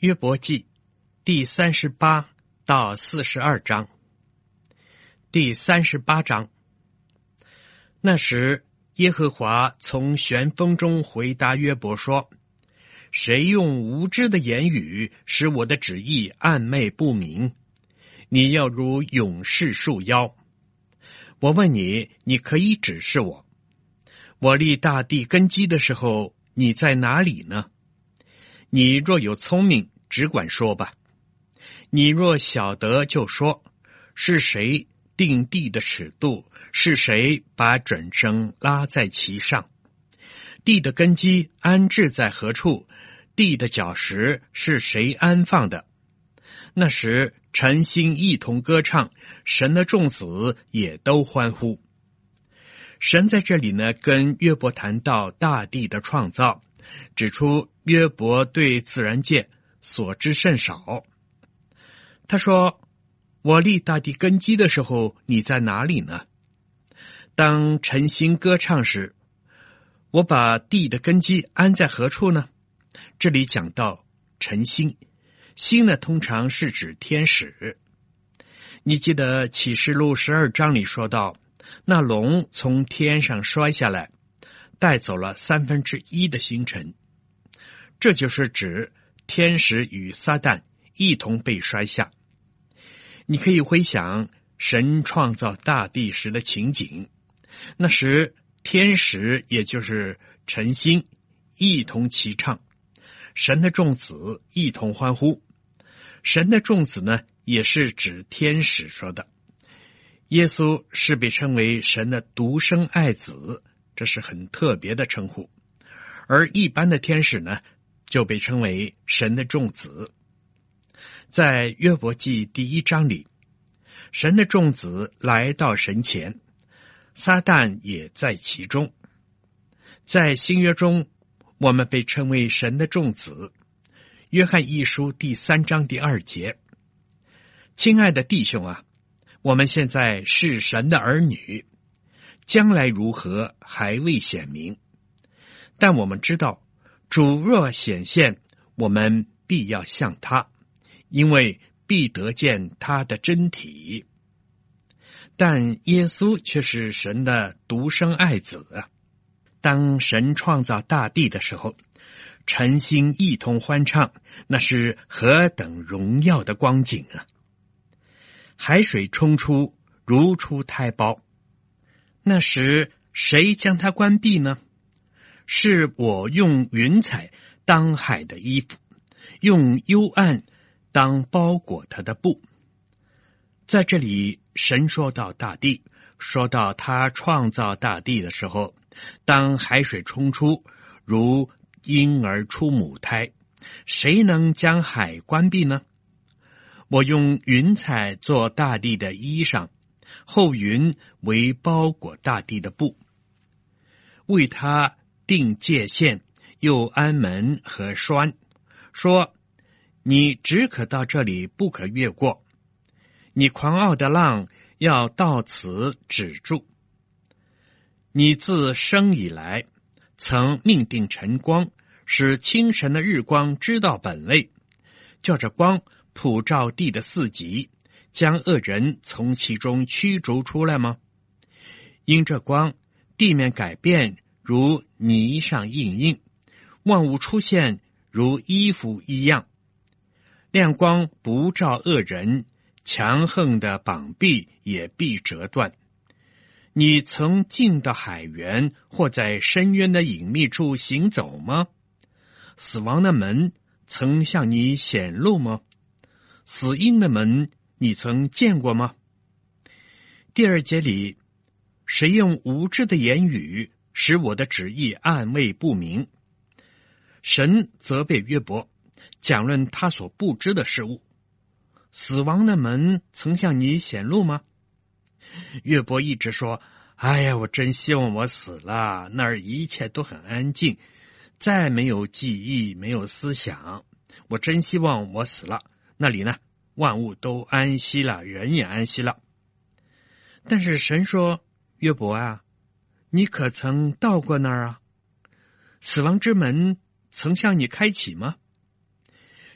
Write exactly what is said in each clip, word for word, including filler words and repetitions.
约伯记第三十八到四十二章。第三十八章，那时耶和华从旋风中回答约伯说：谁用无知的言语使我的旨意暗昧不明？你要如勇士束腰。我问你，你可以指示我。我立大地根基的时候，你在哪里呢？你若有聪明，只管说吧。你若晓得，就说：是谁定地的尺度？是谁把准绳拉在其上？地的根基安置在何处？地的脚石是谁安放的？那时晨星一同歌唱，神的众子也都欢呼。神在这里呢，跟约伯谈到大地的创造，指出约伯对自然界所知甚少。他说：我立大地根基的时候，你在哪里呢？当晨星歌唱时，我把地的根基安在何处呢？这里讲到晨星，星呢通常是指天使。你记得启示录十二章里说到，那龙从天上摔下来，带走了三分之一的星辰。这就是指天使与撒旦一同被摔下。你可以回想神创造大地时的情景，那时天使也就是晨星一同齐唱，神的众子一同欢呼。神的众子呢，也是指天使说的。耶稣是被称为神的独生爱子，这是很特别的称呼。而一般的天使呢，就被称为神的众子。在约伯记第一章里，神的众子来到神前，撒旦也在其中。在新约中，我们被称为神的众子。约翰一书第三章第二节：亲爱的弟兄啊，我们现在是神的儿女，将来如何还未显明，但我们知道主若显现，我们必要像他，因为必得见他的真体。但耶稣却是神的独生爱子啊！当神创造大地的时候，晨星一同欢唱，那是何等荣耀的光景啊！海水冲出，如出胎胞。那时谁将它关闭呢？是我用云彩当海的衣服，用幽暗当包裹它的布。在这里，神说到大地，说到他创造大地的时候，当海水冲出，如婴儿出母胎，谁能将海关闭呢？我用云彩做大地的衣裳，后云为包裹大地的布，为他定界限，又安门和栓，说：你只可到这里，不可越过。你狂傲的浪要到此止住。你自生以来，曾命定晨光，使清晨的日光知道本位，叫这光普照地的四极，将恶人从其中驱逐出来吗？因这光，地面改变如泥上印印，万物出现如衣服一样。亮光不照恶人，强横的膀臂也必折断。你曾进到海源，或在深渊的隐秘处行走吗？死亡的门曾向你显露吗？死荫的门你曾见过吗？第二节里，谁用无知的言语使我的旨意暗昧不明？神责备约伯，讲论他所不知的事物。死亡的门曾向你显露吗？约伯一直说：哎呀，我真希望我死了，那儿一切都很安静，再没有记忆，没有思想。我真希望我死了，那里呢，万物都安息了，人也安息了。但是神说：约伯啊，你可曾到过那儿啊？死亡之门曾向你开启吗？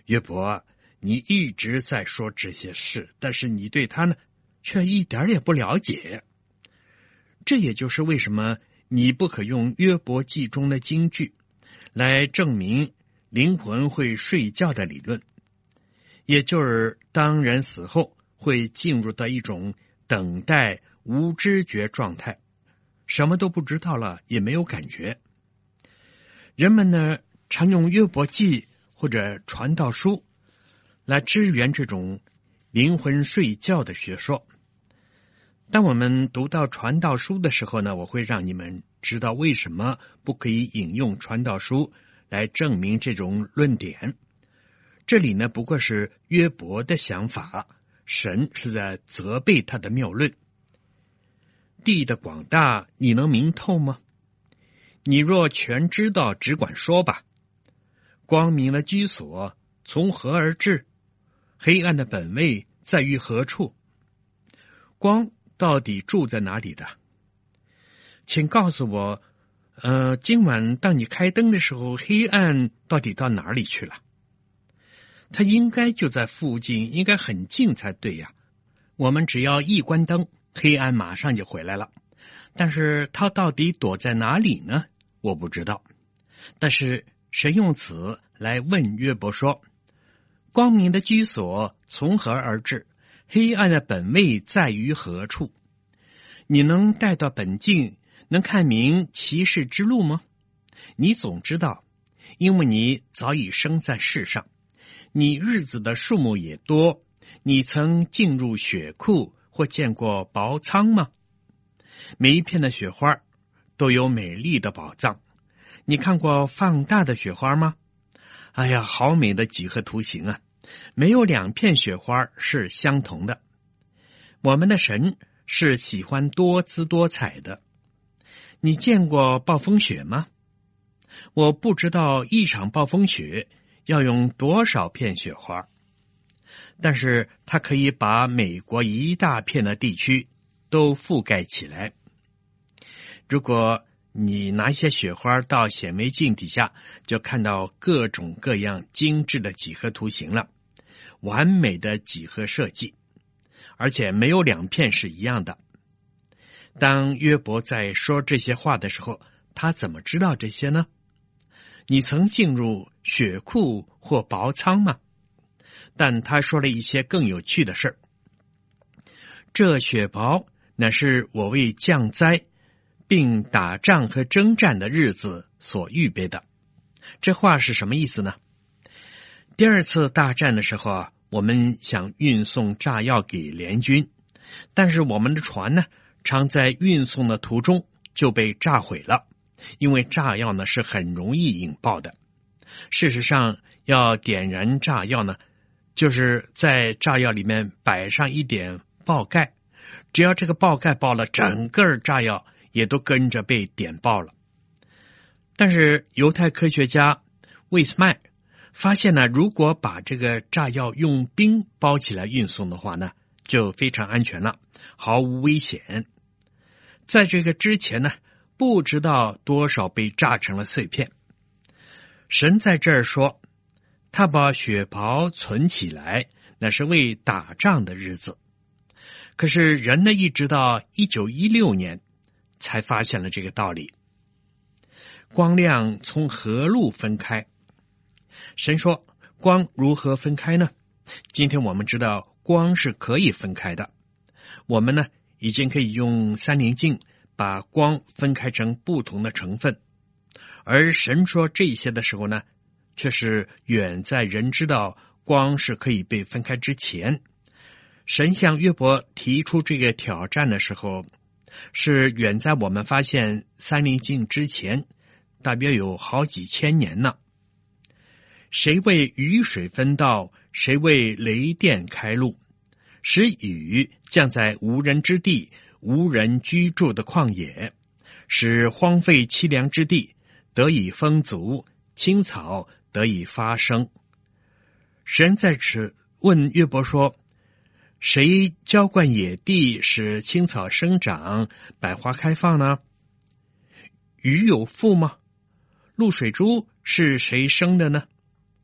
约伯，你一直在说这些事，但是你对他呢，却一点也不了解。这也就是为什么你不可用约伯记中的金句来证明灵魂会睡觉的理论，也就是当人死后会进入到一种等待无知觉状态，什么都不知道了，也没有感觉。人们呢，常用约伯记或者传道书来支援这种灵魂睡觉的学说。当我们读到传道书的时候呢，我会让你们知道为什么不可以引用传道书来证明这种论点。这里呢，不过是约伯的想法，神是在责备他的谬论。地的广大，你能明透吗？你若全知道，只管说吧。光明的居所从何而至？黑暗的本位在于何处？光到底住在哪里的？请告诉我，呃，今晚当你开灯的时候，黑暗到底到哪里去了？它应该就在附近，应该很近才对呀。我们只要一关灯，黑暗马上就回来了。但是它到底躲在哪里呢？我不知道。但是神用此来问约伯说：光明的居所从何而至？黑暗的本位在于何处？你能带到本境，能看明其事之路吗？你总知道，因为你早已生在世上，你日子的数目也多。你曾进入雪库或见过雹仓吗？每一片的雪花都有美丽的宝藏。你看过放大的雪花吗？哎呀，好美的几何图形啊！没有两片雪花是相同的。我们的神是喜欢多姿多彩的。你见过暴风雪吗？我不知道一场暴风雪要用多少片雪花，但是它可以把美国一大片的地区都覆盖起来。如果你拿一些雪花到显微镜底下，就看到各种各样精致的几何图形了，完美的几何设计，而且没有两片是一样的。当约伯在说这些话的时候，他怎么知道这些呢？你曾进入雪库或雹仓吗？但他说了一些更有趣的事儿。这雪雹乃是我为降灾并打仗和征战的日子所预备的。这话是什么意思呢？第二次大战的时候啊，我们想运送炸药给联军，但是我们的船呢，常在运送的途中就被炸毁了，因为炸药呢是很容易引爆的。事实上，要点燃炸药呢，就是在炸药里面摆上一点爆盖，只要这个爆盖爆了，整个炸药也都跟着被点爆了。但是犹太科学家魏斯麦发现呢，如果把这个炸药用冰包起来运送的话呢，就非常安全了，毫无危险。在这个之前呢，不知道多少被炸成了碎片。神在这儿说，他把雪雹存起来，那是为打仗的日子。可是人呢，一直到一九一六年才发现了这个道理。光亮从何路分开？神说，光如何分开呢？今天我们知道光是可以分开的。我们呢，已经可以用三棱镜把光分开成不同的成分。而神说这些的时候呢，却是远在人知道光是可以被分开之前。神向约伯提出这个挑战的时候，是远在我们发现三棱镜之前，大约有好几千年呢。谁为雨水分道，谁为雷电开路，使雨降在无人之地，无人居住的旷野，使荒废凄凉之地得以丰足，青草得以发生。神在此问约伯说，谁浇灌野地，使青草生长，百花开放呢？雨有父吗？露水珠是谁生的呢？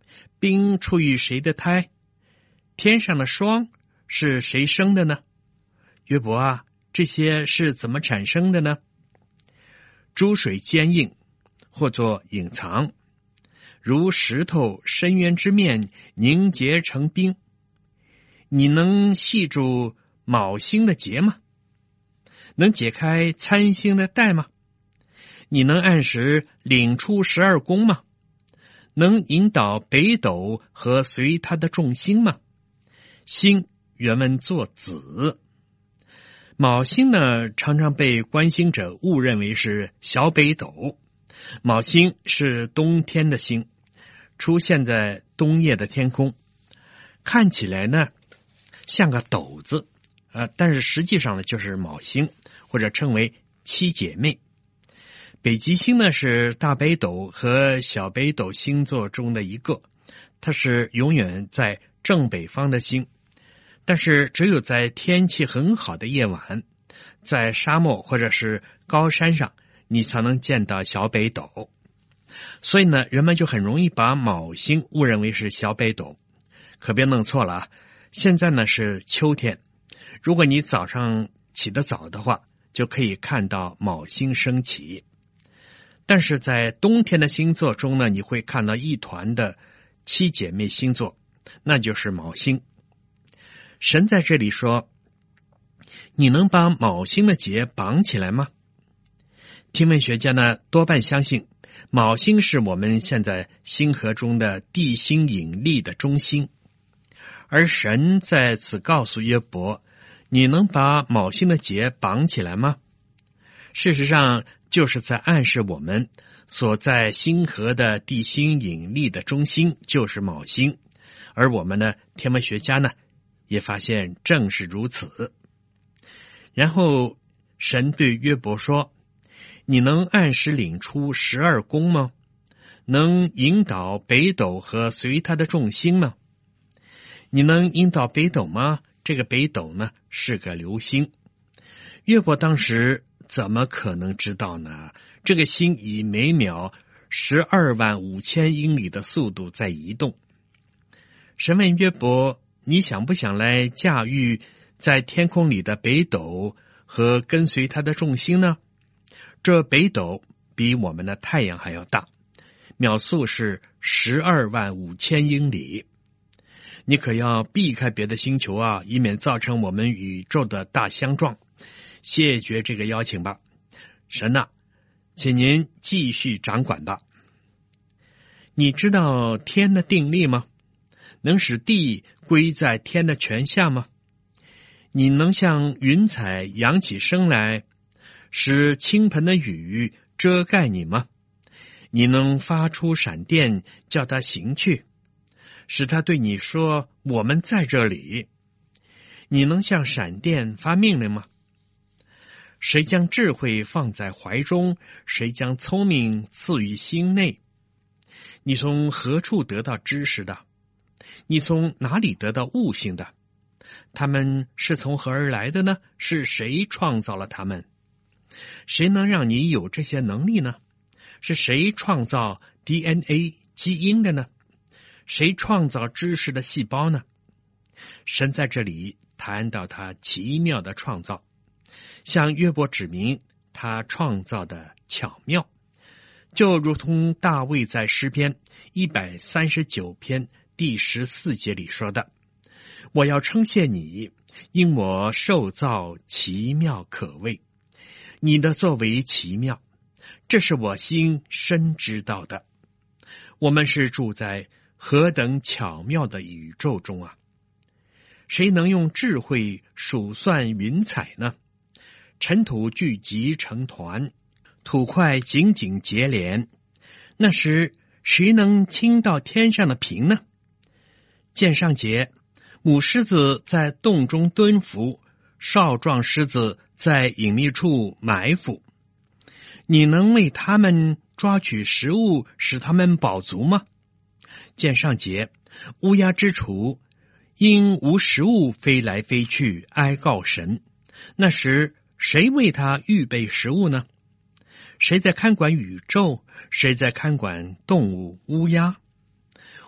冰出于谁的胎？天上的霜是谁生的呢？约伯啊，这些是怎么产生的呢？诸水坚硬，或作隐藏，如石头深渊之面凝结成冰。你能系住卯星的结吗？能解开参星的带吗？你能按时领出十二宫吗？能引导北斗和随它的众星吗？星原文作子。卯星呢，常常被观星者误认为是小北斗。卯星是冬天的星，出现在冬夜的天空，看起来呢像个斗字，呃，但是实际上呢就是卯星，或者称为七姐妹。北极星呢是大北斗和小北斗星座中的一个，它是永远在正北方的星，但是只有在天气很好的夜晚，在沙漠或者是高山上，你才能见到小北斗。所以呢，人们就很容易把卯星误认为是小北斗。可别弄错了啊！现在呢是秋天，如果你早上起得早的话，就可以看到卯星升起。但是在冬天的星座中呢，你会看到一团的七姐妹星座，那就是卯星。神在这里说，你能把卯星的结绑起来吗？天文学家呢多半相信卯星是我们现在星河中的地心引力的中心，而神在此告诉约伯，你能把卯星的结绑起来吗？事实上就是在暗示我们所在星河的地心引力的中心就是卯星，而我们呢天文学家呢也发现正是如此。然后神对约伯说，你能按时领出十二宫吗？能引导北斗和随他的众星吗？你能引导北斗吗？这个北斗呢是个流星。约伯当时怎么可能知道呢？这个星以每秒十二万五千英里的速度在移动。神问约伯，你想不想来驾驭在天空里的北斗和跟随他的众星呢？这北斗比我们的太阳还要大，秒速是十二万五千英里。你可要避开别的星球啊，以免造成我们宇宙的大相撞。谢绝这个邀请吧，神呐、啊，请您继续掌管吧。你知道天的定力吗？能使地归在天的权下吗？你能像云彩扬起声来，使倾盆的雨遮盖你吗？你能发出闪电，叫它行去，使他对你说，我们在这里。你能向闪电发命令吗？谁将智慧放在怀中？谁将聪明赐予心内？你从何处得到知识的？你从哪里得到悟性的？他们是从何而来的呢？是谁创造了他们？谁能让你有这些能力呢？是谁创造 D N A 基因的呢？谁创造知识的细胞呢？神在这里谈到他奇妙的创造，向约伯指明他创造的巧妙，就如同大卫在诗篇一百三十九篇第十四节里说的，我要称谢你，因我受造奇妙可畏，你的作为奇妙，这是我心深知道的。我们是住在何等巧妙的宇宙中啊！谁能用智慧数算云彩呢？尘土聚集成团，土块紧紧结连，那时谁能倾到天上的平呢？见上节，母狮子在洞中蹲伏，少壮狮子在隐秘处埋伏。你能为他们抓取食物，使他们饱足吗？见上节，乌鸦之雏因无食物飞来飞去，哀告神。那时谁为他预备食物呢？谁在看管宇宙？谁在看管动物乌鸦？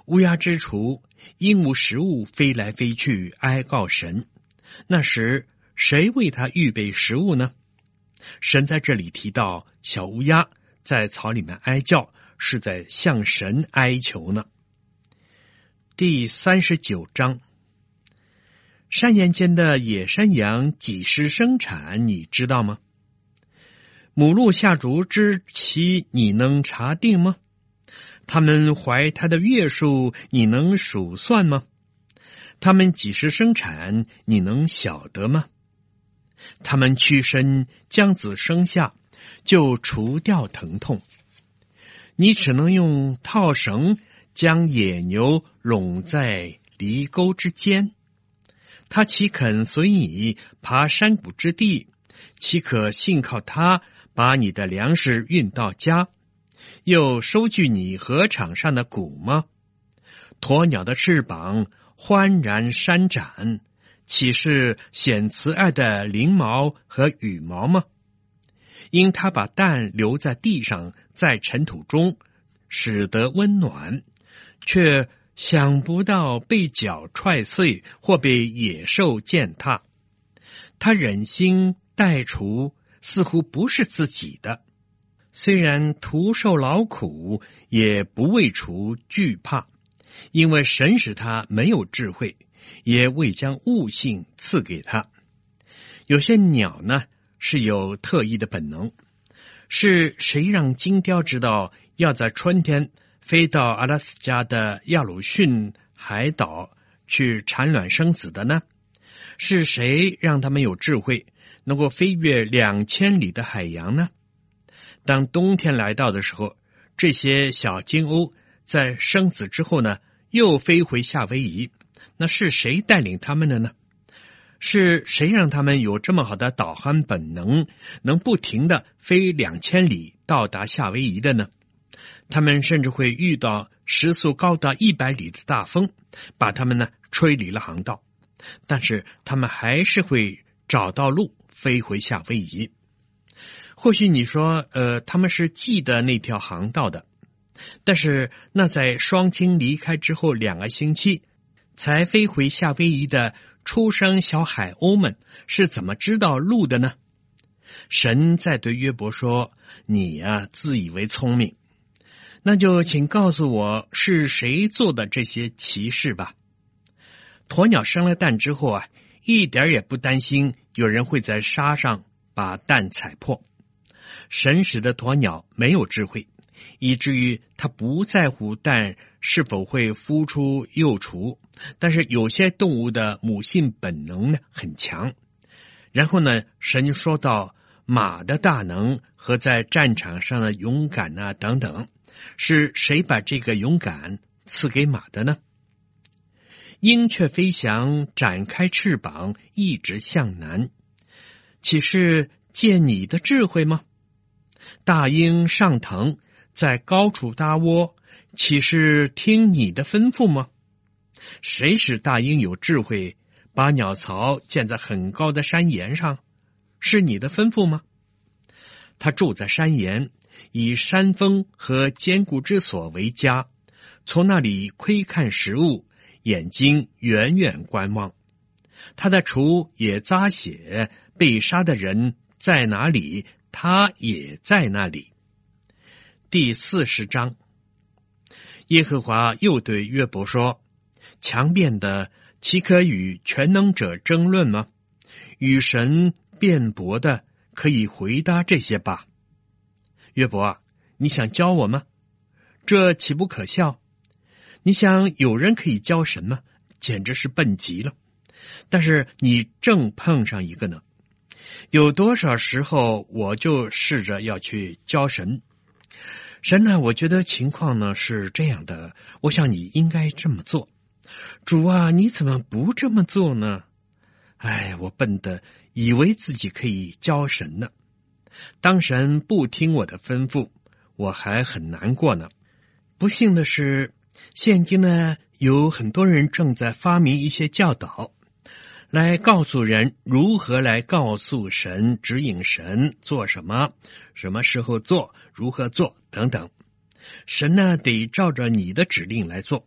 乌鸦之雏因无食物飞来飞去哀告神，那时谁为他预备食物呢？神在这里提到小乌鸦在草里面哀叫，是在向神哀求呢。第三十九章，山岩间的野山羊几时生产，你知道吗？母鹿下雏之期，你能查定吗？他们怀胎的月数，你能数算吗？他们几时生产，你能晓得吗？他们屈身将子生下，就除掉疼痛。你只能用套绳将野牛拢在犁沟之间，他岂肯随你爬山谷之地？岂可信靠他把你的粮食运到家，又收据你禾场上的谷吗？鸵鸟的翅膀欢然扇展，岂是显慈爱的翎毛和羽毛吗？因他把蛋留在地上，在尘土中，使得温暖，却想不到被脚踹碎或被野兽践踏。他忍心待除，似乎不是自己的，虽然徒受劳苦，也不为除惧怕，因为神使他没有智慧，也未将悟性赐给他。有些鸟呢，是有特异的本能，是谁让金雕知道要在春天飞到阿拉斯加的亚鲁逊海岛去产卵生子的呢？是谁让他们有智慧，能够飞越两千里的海洋呢？当冬天来到的时候，这些小金鸥在生子之后呢，又飞回夏威夷。那是谁带领他们的呢？是谁让他们有这么好的导航本能，能不停的飞两千里到达夏威夷的呢？他们甚至会遇到时速高达一百里的大风，把他们呢吹离了航道，但是他们还是会找到路飞回夏威夷。或许你说呃，他们是记得那条航道的，但是那在双亲离开之后两个星期才飞回夏威夷的出生小海鸥们是怎么知道路的呢？神在对约伯说，你啊自以为聪明，那就请告诉我是谁做的这些奇事吧。鸵鸟生了蛋之后啊，一点也不担心有人会在沙上把蛋踩破。神使的鸵鸟没有智慧，以至于他不在乎蛋是否会孵出幼雏，但是有些动物的母性本能呢很强。然后呢，神说到马的大能和在战场上的勇敢啊等等，是谁把这个勇敢赐给马的呢？鹰雀飞翔，展开翅膀，一直向南，岂是借你的智慧吗？大鹰上腾，在高处搭窝，岂是听你的吩咐吗？谁使大鹰有智慧，把鸟巢建在很高的山岩上？是你的吩咐吗？他住在山岩，以山峰和坚固之所为家，从那里窥看食物，眼睛远远观望。他的雏也扎血，被杀的人在哪里，他也在那里。第四十章，耶和华又对约伯说，强辩的岂可与全能者争论吗？与神辩驳的可以回答这些吧。约伯啊，你想教我吗？这岂不可笑？你想有人可以教神吗？简直是笨极了。但是你正碰上一个呢。有多少时候我就试着要去教神。神呢，我觉得情况呢是这样的，我想你应该这么做。主啊，你怎么不这么做呢？哎，我笨的以为自己可以教神呢。当神不听我的吩咐，我还很难过呢。不幸的是，现今呢有很多人正在发明一些教导，来告诉人如何来告诉神，指引神做什么，什么时候做，如何做等等。神呢得照着你的指令来做。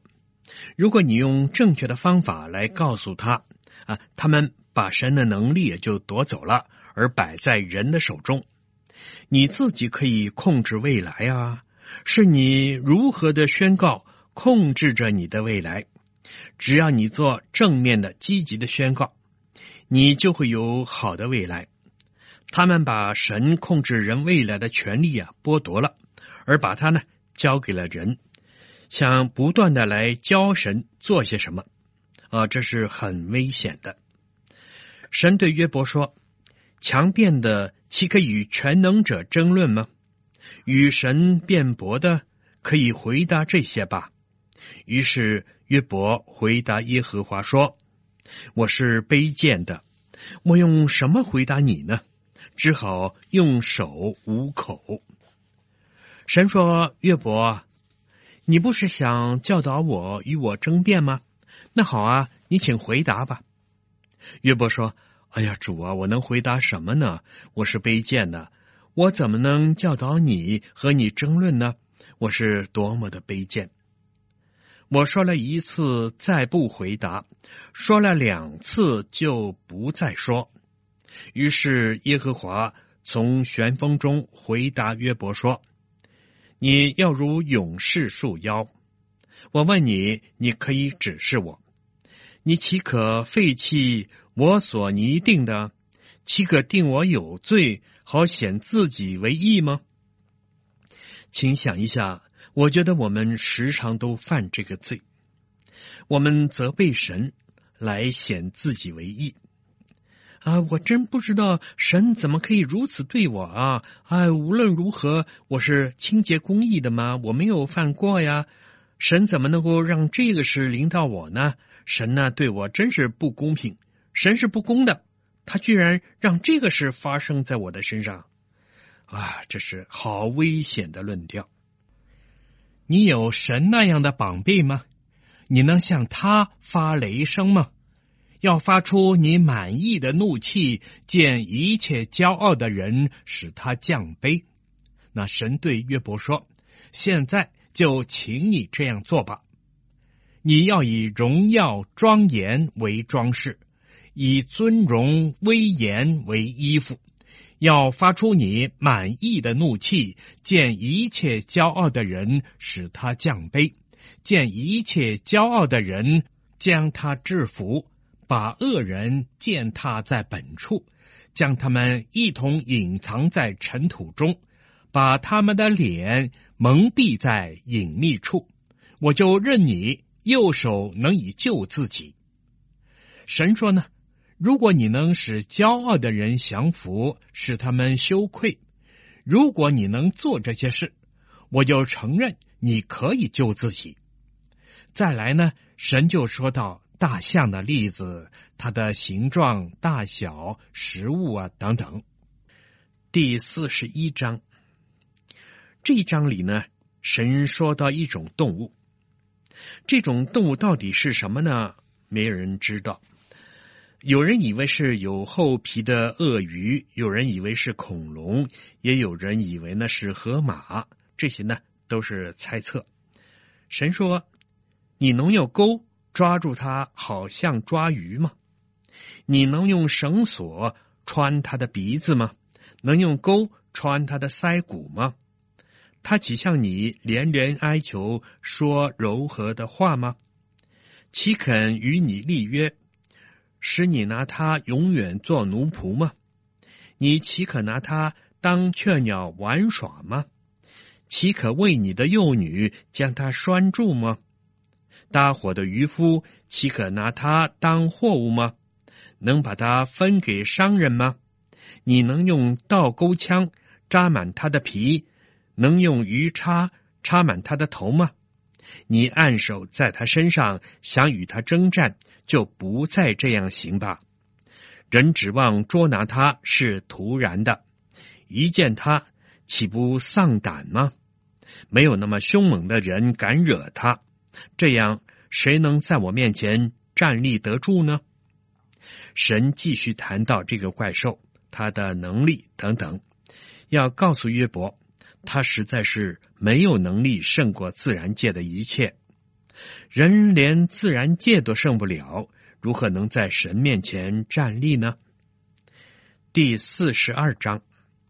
如果你用正确的方法来告诉他啊，他们把神的能力也就夺走了，而摆在人的手中。你自己可以控制未来啊，是你如何的宣告控制着你的未来。只要你做正面的积极的宣告，你就会有好的未来。他们把神控制人未来的权利啊剥夺了，而把它呢交给了人，想不断的来教神做些什么啊，这是很危险的。神对约伯说，强辩的岂可与全能者争论吗？与神辩驳的可以回答这些吧。于是约伯回答耶和华说，我是卑贱的，我用什么回答你呢？只好用手捂口。神说，约伯，你不是想教导我与我争辩吗？那好啊，你请回答吧。约伯说，哎呀，主啊，我能回答什么呢？我是卑贱的，我怎么能教导你和你争论呢？我是多么的卑贱。我说了一次再不回答，说了两次就不再说。于是耶和华从旋风中回答约伯说，你要如勇士束腰。我问你，你可以指示我，你岂可废弃我所拟定的？岂可定我有罪，好显自己为义吗？请想一下，我觉得我们时常都犯这个罪，我们责备神来显自己为义啊！我真不知道神怎么可以如此对我啊！哎，无论如何，我是清洁公义的吗？我没有犯过呀，神怎么能够让这个事临到我呢？神呢，对我真是不公平，神是不公的，他居然让这个事发生在我的身上啊！这是好危险的论调。你有神那样的膀臂吗？你能向他发雷声吗？要发出你满意的怒气，见一切骄傲的人，使他降卑。那神对约伯说，现在就请你这样做吧。你要以荣耀庄严为装饰，以尊荣威严为衣服，要发出你满意的怒气，见一切骄傲的人，使他降卑，见一切骄傲的人，将他制服，把恶人践踏在本处，将他们一同隐藏在尘土中，把他们的脸蒙蔽在隐秘处。我就任你右手能以救自己。神说呢，如果你能使骄傲的人降服，使他们羞愧，如果你能做这些事，我就承认你可以救自己。再来呢，神就说到大象的例子，它的形状、大小、食物啊等等。第四十一章，这一章里呢，神说到一种动物，这种动物到底是什么呢？没有人知道。有人以为是有厚皮的鳄鱼，有人以为是恐龙，也有人以为呢是河马，这些呢都是猜测。神说，你能用钩抓住它，好像抓鱼吗？你能用绳索穿它的鼻子吗？能用钩穿它的腮骨吗？他岂向你连连哀求，说柔和的话吗？岂肯与你立约，使你拿他永远做奴仆吗？你岂可拿他当雀鸟玩耍吗？岂可为你的幼女将他拴住吗？搭伙的渔夫岂可拿他当货物吗？能把他分给商人吗？你能用倒钩枪扎满他的皮，能用鱼叉插满他的头吗？你按手在他身上，想与他征战，就不再这样行吧。人指望捉拿他是突然的，一见他岂不丧胆吗？没有那么凶猛的人敢惹他，这样谁能在我面前站立得住呢？神继续谈到这个怪兽，他的能力等等，要告诉约伯，他实在是没有能力胜过自然界的一切。 人连自然界都胜不了，如何能在神面前站立呢？第四十二章，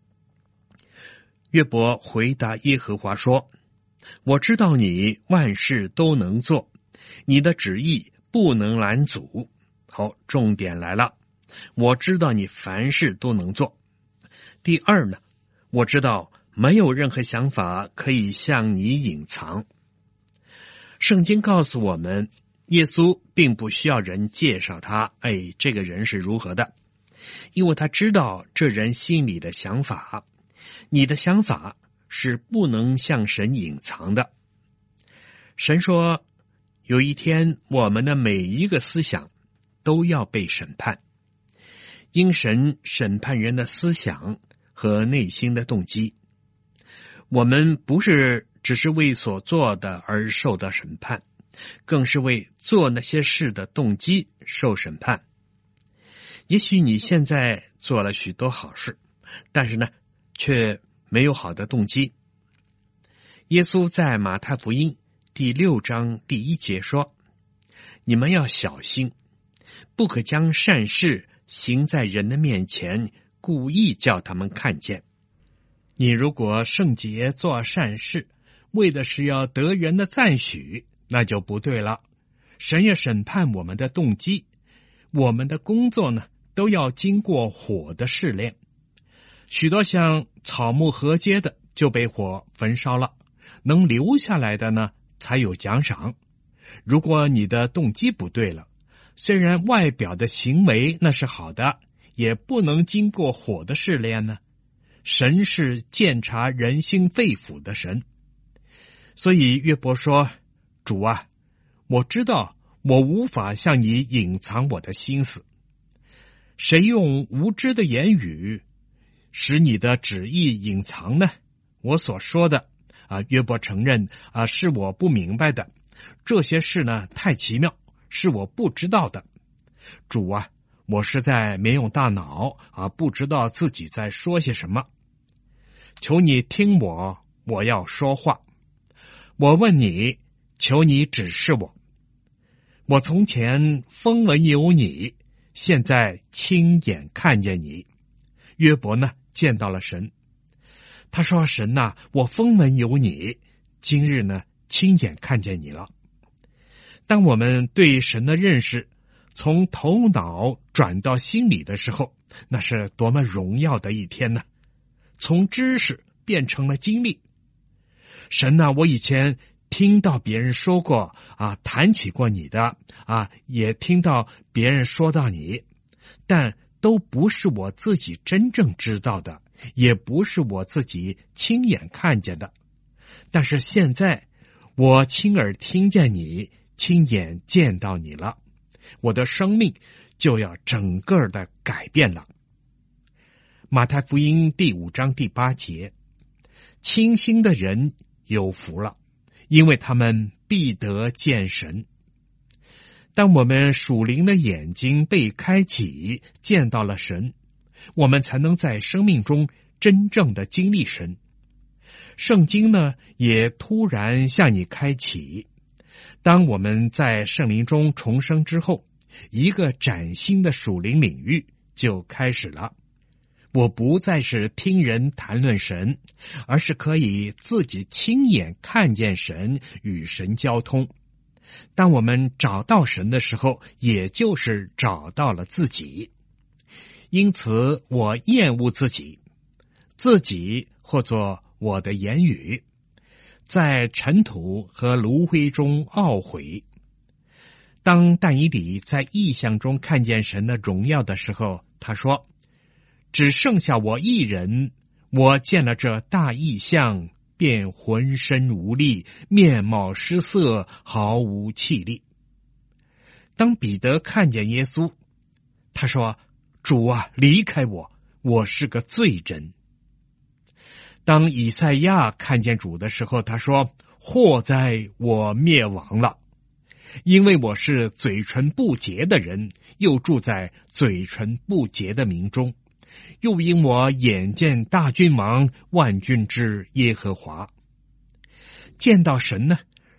约伯回答耶和华说：我知道你万事都能做，你的旨意不能拦阻。好，重点来了，我知道你凡事都能做。第二呢，我知道没有任何想法可以向你隐藏。圣经告诉我们，耶稣并不需要人介绍他，哎，这个人是如何的，因为他知道这人心里的想法。你的想法是不能向神隐藏的。神说，有一天我们的每一个思想都要被审判，因神审判人的思想和内心的动机。我们不是只是为所做的而受到审判，更是为做那些事的动机受审判。也许你现在做了许多好事，但是呢，却没有好的动机。耶稣在马太福音第六章第一节说：你们要小心，不可将善事行在人的面前，故意叫他们看见。你如果圣洁做善事，为的是要得人的赞许，那就不对了。神也审判我们的动机，我们的工作呢，都要经过火的试炼。许多像草木禾秸的就被火焚烧了，能留下来的呢，才有奖赏。如果你的动机不对了，虽然外表的行为那是好的，也不能经过火的试炼呢。神是鉴察人心肺腑的神。所以约伯说，主啊，我知道我无法向你隐藏我的心思。谁用无知的言语使你的旨意隐藏呢？我所说的啊，约伯承认啊，是我不明白的，这些事呢太奇妙，是我不知道的。主啊，我实在没用大脑啊，不知道自己在说些什么。求你听我，我要说话。我问你，求你指示我。我从前风闻有你，现在亲眼看见你。约伯呢，见到了神。他说，神啊，我风闻有你，今日呢，亲眼看见你了。当我们对神的认识从头脑转到心里的时候，那是多么荣耀的一天呢！从知识变成了经历。神啊，我以前听到别人说过啊，谈起过你的啊，也听到别人说到你，但都不是我自己真正知道的，也不是我自己亲眼看见的。但是现在我亲耳听见你，亲眼见到你了，我的生命就要整个的改变了。马太福音第五章第八节，清心的人有福了，因为他们必得见神。当我们属灵的眼睛被开启，见到了神，我们才能在生命中真正的经历神。圣经呢，也突然向你开启。当我们在圣灵中重生之后，一个崭新的属灵领域就开始了。我不再是听人谈论神，而是可以自己亲眼看见神，与神交通。当我们找到神的时候，也就是找到了自己。因此我厌恶自己，自己或作我的言语，在尘土和炉灰中懊悔。当但以理在异象中看见神的荣耀的时候，他说，只剩下我一人，我见了这大异象，便浑身无力，面貌失色，毫无气力。当彼得看见耶稣，他说，主啊，离开我，我是个罪人。当以赛亚看见主的时候，他说，祸哉，我灭亡了，因为我是嘴唇不洁的人，又住在嘴唇不洁的民中，又因我眼见大君王万军之耶和华。见到神呢，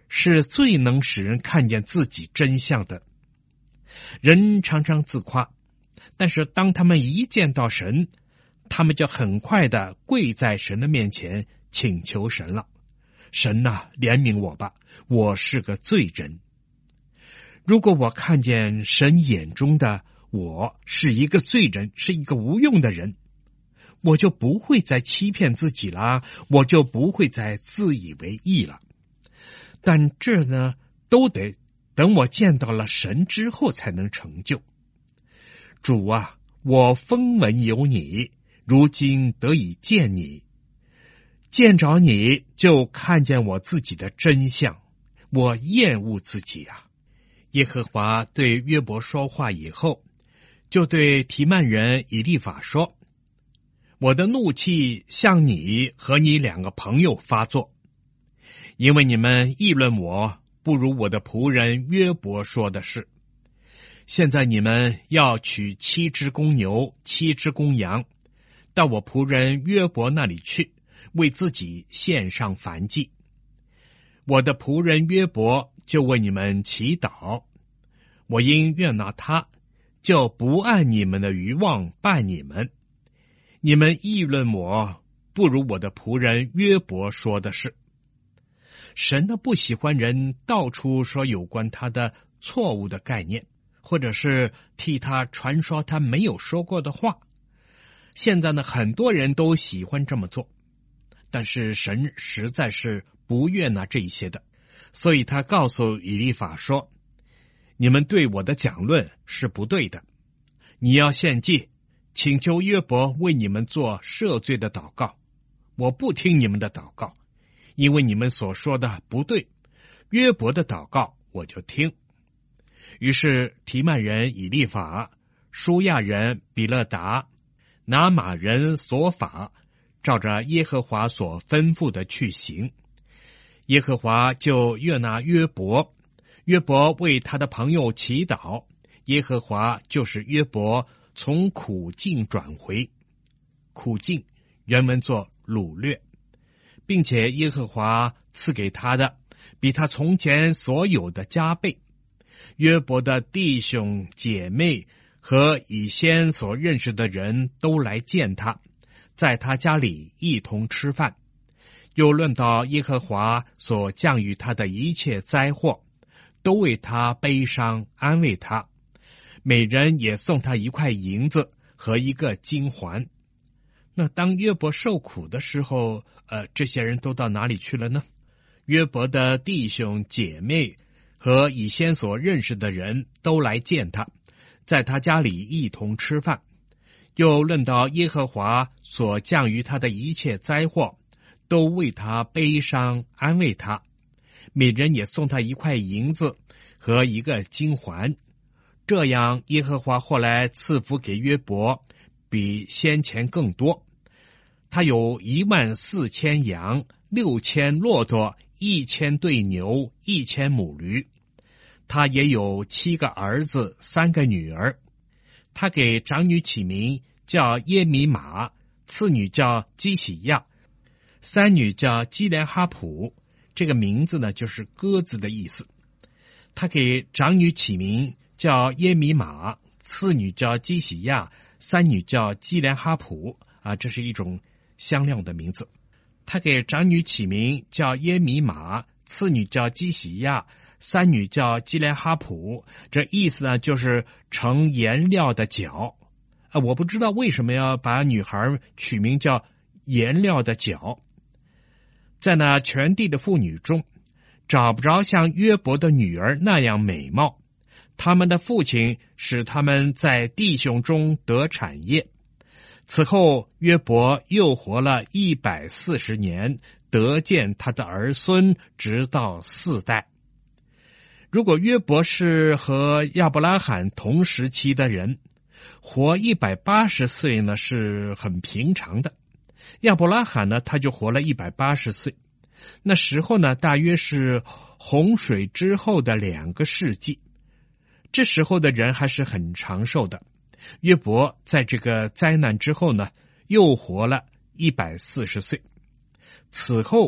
是最能使人看见自己真相的。人常常自夸，但是当他们一见到神，他们就很快的跪在神的面前请求神了。神啊，怜悯我吧，我是个罪人。如果我看见神眼中的我是一个罪人，是一个无用的人，我就不会再欺骗自己了，我就不会再自以为义了。但这呢，都得等我见到了神之后才能成就。主啊，我风闻有你，如今得以见你，见着你就看见我自己的真相，我厌恶自己啊。耶和华对约伯说话以后，就对提曼人以利法说，我的怒气向你和你两个朋友发作，因为你们议论我不如我的仆人约伯说的是。现在你们要取七只公牛，七只公羊，到我仆人约伯那里去，为自己献上燔祭。我的仆人约伯就为你们祈祷，我因悦纳他，就不按你们的愚妄办你们。你们议论我不如我的仆人约伯说的是。神呢，不喜欢人到处说有关他的错误的概念，或者是替他传说他没有说过的话。现在呢，很多人都喜欢这么做，但是神实在是不悦纳这一些的，所以他告诉以利法说，你们对我的讲论是不对的，你要献祭，请求约伯为你们做赦罪的祷告，我不听你们的祷告，因为你们所说的不对，约伯的祷告我就听。于是提曼人以利法、舒亚人比勒达、拿马人所法，照着耶和华所吩咐的去行。耶和华就悦纳约伯，约伯为他的朋友祈祷，耶和华就是约伯从苦境转回。苦境原文作掳掠，并且耶和华赐给他的比他从前所有的加倍。约伯的弟兄姐妹和以先所认识的人都来见他，在他家里一同吃饭。又论到耶和华所降于他的一切灾祸，都为他悲伤安慰他，每人也送他一块银子和一个金环。那当约伯受苦的时候，呃，这些人都到哪里去了呢？约伯的弟兄姐妹和以先所认识的人都来见他，在他家里一同吃饭。又论到耶和华所降于他的一切灾祸，都为他悲伤安慰他，每人也送他一块银子和一个金环。这样耶和华后来赐福给约伯，比先前更多。他有一万四千羊，六千骆驼，一千对牛，一千母驴。他也有七个儿子，三个女儿。他给长女起名叫耶米玛，次女叫基喜亚，三女叫基连哈普。这个名字呢，就是鸽子的意思。他给长女起名叫耶米玛，次女叫基喜亚，三女叫基连哈普啊，这是一种香料的名字。他给长女起名叫耶米玛，次女叫基喜亚，三女叫基连哈普。这意思呢，就是盛颜料的角啊。我不知道为什么要把女孩取名叫颜料的角。在那全地的妇女中，找不着像约伯的女儿那样美貌。他们的父亲使他们在弟兄中得产业。此后约伯又活了一百四十年，得见他的儿孙，直到四代。如果约伯是和亚伯拉罕同时期的人，活一百八十岁呢是很平常的。亚伯拉罕呢，他就活了一百八十岁，那时候呢，大约是洪水之后的两个世纪。这时候的人还是很长寿的。约伯在这个灾难之后呢，又活了一百四十岁。此后，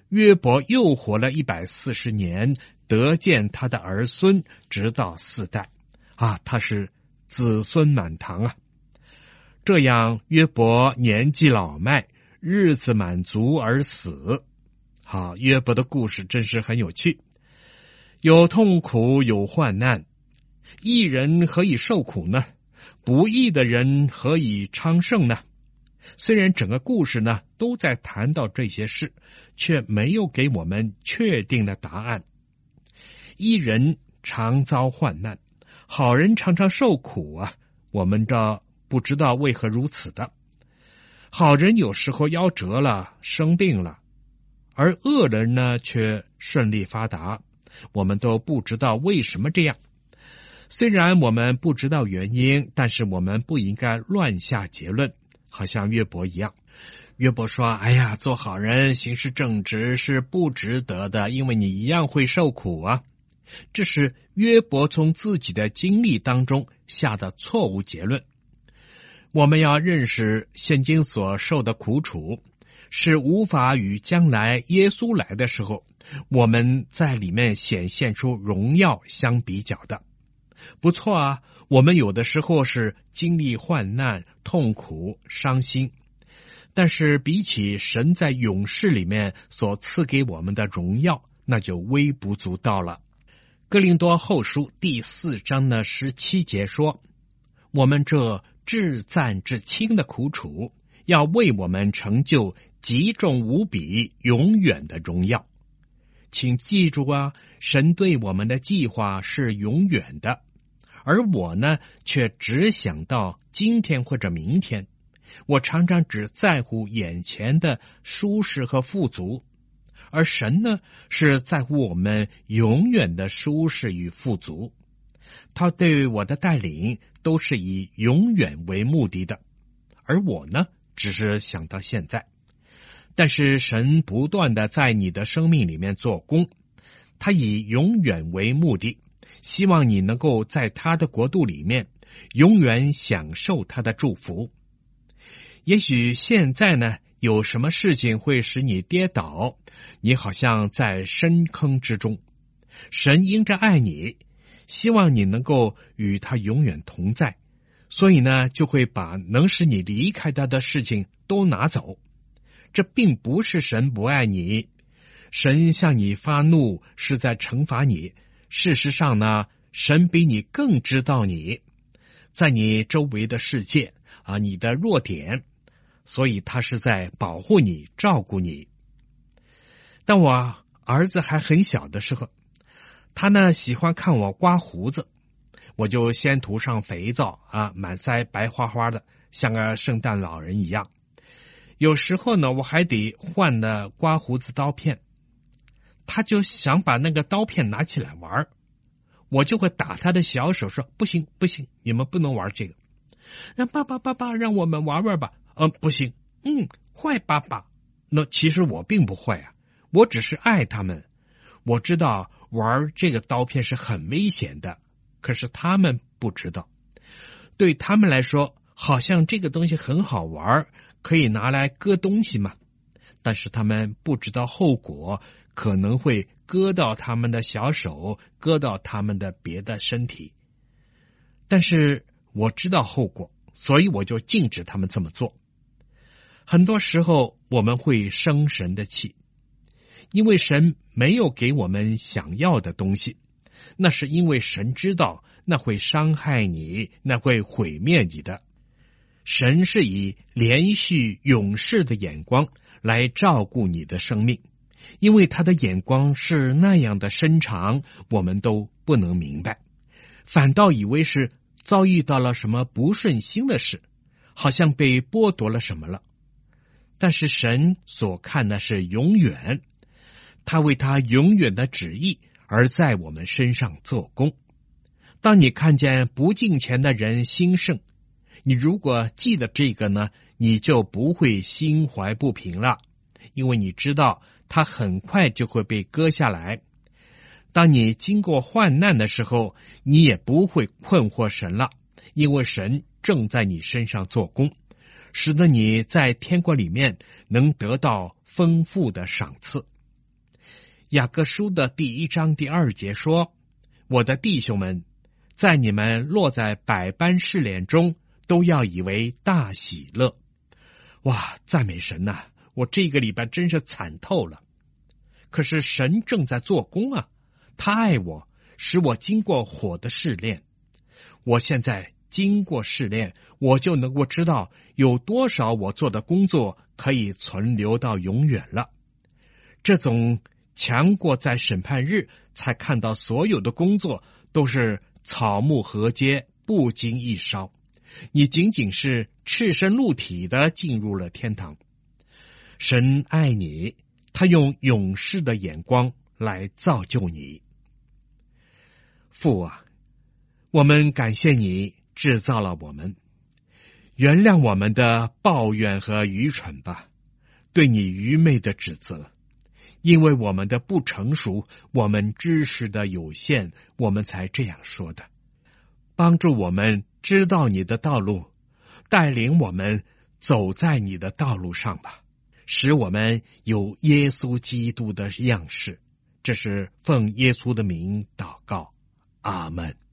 约伯又活了一百四十年，得见他的儿孙，直到四代啊，他是子孙满堂啊。这样约伯年纪老迈，日子满足而死。好，约伯的故事真是很有趣，有痛苦，有患难。义人何以受苦呢？不义的人何以昌盛呢？虽然整个故事呢都在谈到这些事，却没有给我们确定的答案。义人常遭患难，好人常常受苦啊，我们这不知道为何如此的。好人有时候夭折了，生病了，而恶人呢却顺利发达，我们都不知道为什么这样。虽然我们不知道原因，但是我们不应该乱下结论，好像约伯一样。约伯说，哎呀，做好人行事正直是不值得的，因为你一样会受苦啊。这是约伯从自己的经历当中下的错误结论。我们要认识现今所受的苦楚，是无法与将来耶稣来的时候，我们在里面显现出荣耀相比较的。不错啊，我们有的时候是经历患难、痛苦、伤心，但是比起神在永世里面所赐给我们的荣耀，那就微不足道了。哥林多后书第四章的十七节说，我们这至暂至轻的苦楚，要为我们成就极重无比、永远的荣耀。请记住啊，神对我们的计划是永远的，而我呢，却只想到今天或者明天。我常常只在乎眼前的舒适和富足，而神呢，是在乎我们永远的舒适与富足。他对我的带领都是以永远为目的的，而我呢，只是想到现在。但是神不断的在你的生命里面做工，他以永远为目的，希望你能够在他的国度里面永远享受他的祝福。也许现在呢，有什么事情会使你跌倒，你好像在深坑之中。神因着爱你，希望你能够与他永远同在，所以呢，就会把能使你离开他的事情都拿走。这并不是神不爱你，神向你发怒是在惩罚你。事实上呢，神比你更知道你，在你周围的世界啊，你的弱点，所以他是在保护你、照顾你。当我儿子还很小的时候，他呢喜欢看我刮胡子，我就先涂上肥皂啊，满腮白花花的，像个圣诞老人一样。有时候呢，我还得换了刮胡子刀片，他就想把那个刀片拿起来玩，我就会打他的小手说，不行不行，你们不能玩这个。那爸爸爸爸让我们玩玩吧，嗯，不行，嗯，坏爸爸。那其实我并不坏啊，我只是爱他们。我知道玩这个刀片是很危险的，可是他们不知道。对他们来说，好像这个东西很好玩，可以拿来割东西嘛，但是他们不知道后果，可能会割到他们的小手，割到他们的别的身体。但是我知道后果，所以我就禁止他们这么做。很多时候我们会生神的气，因为神没有给我们想要的东西，那是因为神知道那会伤害你，那会毁灭你的。神是以连续永世的眼光来照顾你的生命，因为他的眼光是那样的深长，我们都不能明白，反倒以为是遭遇到了什么不顺心的事，好像被剥夺了什么了。但是神所看的是永远，他为他永远的旨意而在我们身上做工。当你看见不敬虔的人兴盛，你如果记得这个呢，你就不会心怀不平了，因为你知道他很快就会被割下来。当你经过患难的时候，你也不会困惑神了，因为神正在你身上做工，使得你在天国里面能得到丰富的赏赐。 雅各书的第一章第二节说：我的弟兄们，在你们落在百般试炼中，都要以为大喜乐。哇，赞美神呐、啊！我这个礼拜真是惨透了。可是神正在做工啊，他爱我，使我经过火的试炼。我现在经过试炼，我就能够知道有多少我做的工作可以存留到永远了。这种强过在审判日才看到所有的工作都是草木禾秸，不经一烧，你仅仅是赤身露体的进入了天堂。神爱你，他用永世的眼光来造就你。父啊，我们感谢你制造了我们，原谅我们的抱怨和愚蠢吧，对你愚昧的指责。因为我们的不成熟，我们知识的有限，我们才这样说的。帮助我们知道你的道路，带领我们走在你的道路上吧，使我们有耶稣基督的样式。这是奉耶稣的名祷告，阿们。